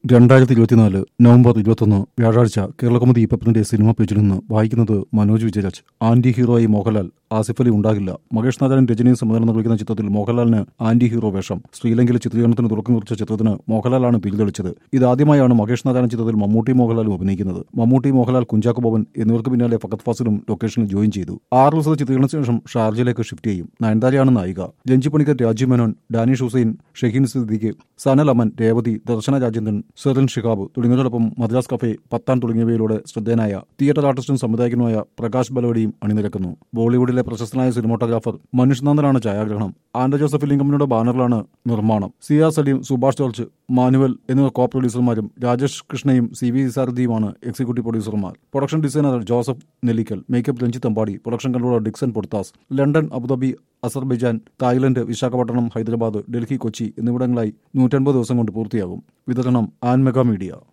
2024 November 21 വ്യാഴാഴ്ച കേരളകൗമുദി പേപ്പറിന്റെ cinema പേജിൽ നിന്ന് വായിക്കുന്നത് മനോജ് വിജയരാജ്. ആന്റി ഹീറോയായി മോഹൻലാൽ, ആസിഫ് അലി ഉണ്ടാകില്ല. മഹേഷ് നാരായണൻ രജനിയും സംവിധാനം നിർവഹിക്കുന്ന ചിത്രത്തിൽ മോഹൻലാലിന് ആന്റി ഹീറോ വേഷം. ശ്രീലങ്കയിലെ ചിത്രീകരണത്തിന് തുടക്കം കുറിച്ച ചിത്രത്തിന് മോഹൻലാലാണ് പിരിതെളിച്ചത്. ഇതാദ്യമായാണ് മഹേഷ് നാരായണൻ ചിത്രത്തിൽ മമ്മൂട്ടി മോഹൻലാലും അഭിനയിക്കുന്നത്. മമ്മൂട്ടി, മോഹൻലാൽ, കുഞ്ചാക്കോ ബോബൻ എന്നിവർക്ക് പിന്നാലെ ഫഹദ് ഫാസിലും ലൊക്കേഷനിൽ ജോയിൻ ചെയ്തു. 6 ദിവസത്തെ ചിത്രീകരണത്തിന് ശേഷം ഷാർജയിലേക്ക് ഷിഫ്റ്റ് ചെയ്യും. നയൻതാരയാണ് നായിക. രഞ്ജി പണിക്കർ, രാജീവ് മേനോൻ, ഡാനിഷ് ഹുസൈൻ, ഷഹീൻ സിദ്ദീഖ്, സനൽ അമൻ, രേവതി, ദർശന രാജേന്ദ്രൻ, സെറിൻ ഷിഹാബ് തുടങ്ങിയവരോടൊപ്പം മദ്രാസ് കഫേ, പത്താൻ തുടങ്ങിയവയിലൂടെ ശ്രദ്ധേയനായ തിയേറ്റർ ആർട്ടിസ്റ്റും സംവിധായകനുമായ പ്രകാശ് ബലവടിയും അണിനിരക്കുന്നു. ബോളിവുഡിലെ പ്രശസ്തനായ സിനിമോട്ടോഗ്രാഫർ മനുഷ്നന്ദനാണ് ഛായാഗ്രഹണം. ആൻഡ്ര ജോസഫ് ഫിലിം കമ്പനിയുടെ ബാനറിലാണ് നിർമ്മാണം. സിയാ സലീം, സുഭാഷ് ജോർജ്, മാനുവൽ എന്നിവർ കോ പ്രൊഡ്യൂസർമാരും രാജേഷ് കൃഷ്ണയും CV സാരഥിയുമാണ് എക്സിക്യൂട്ടീവ് പ്രൊഡ്യൂസർമാർ. Production designer Joseph Nellikkal, makeup Ranjith Ambadi, production controller Dixon Poduthas. London, Abu Dhabi, Azerbaijan, Thailand, Visakhapatnam, Hyderabad, Delhi, Kochi എന്നിവിടങ്ങളായി 150 ദിവസം കൊണ്ട് പൂർത്തിയാകും. വിതരണം ആൻ മെഗാ മീഡിയ.